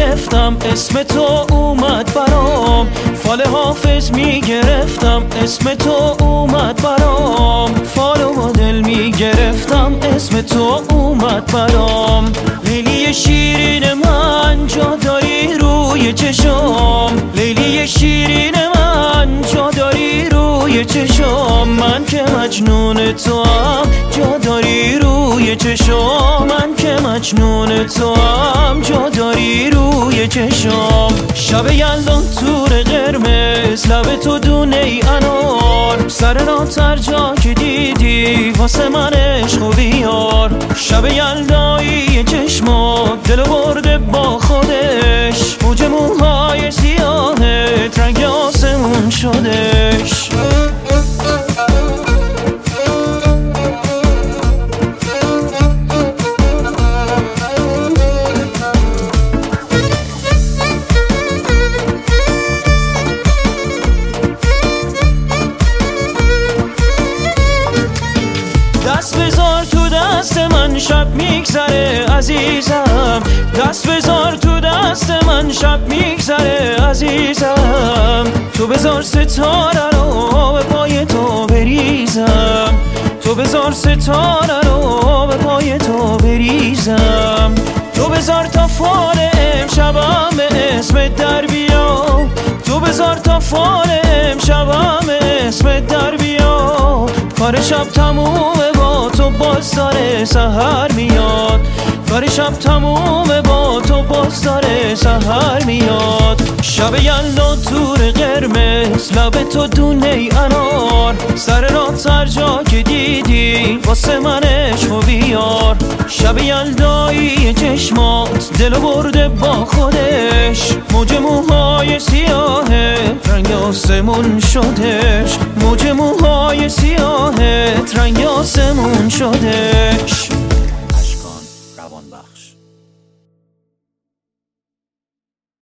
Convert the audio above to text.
میگرفتم اسم تو اومد برام، فال حافظ میگرفتم اسم تو اومد برام، فال و مدل میگرفتم اسم تو اومد برام. لیلی شیرین من جا داری روی چشم، لیلی شیرین من جا داری روی چشم، من که مجنون تو هم جا داری روی چشم، من که مجنون تو هم جا داری روی چشم. شب یلدا تور قرمز لب تو دونه انار، سر راه هر جا که دیدی واسه من عشق و بیار. شب یلدایی چشمات دلو برده با خودش، موج موهای سیاهت رنگ آسمون شدش. دست بذار تو دست من شب میگذره عزیزم، دست بذار تو دست من شب میگذره عزیزم. تو بذار ستاره رو به پای تو بریزم، تو بذار ستاره رو به پای تو بریزم. تو بذار تا فال امشبم اسمت در بیا، تو بذار تا فال امشبم اسمت در بیا. کار شب تمومه با تو باز داره سحر میاد، کار شب تمومه با تو باز داره سحر میاد. شب یلدا تور قرمز لب تو دونه انار، سر راه هر جا که دیدی واسه من عشق و بیار. شب یلدایی چشمات دلو برده با خودش، موج موهای سیاه رنگ آسمون شدش، موج موهای سیاه رنگ آسمون شدش.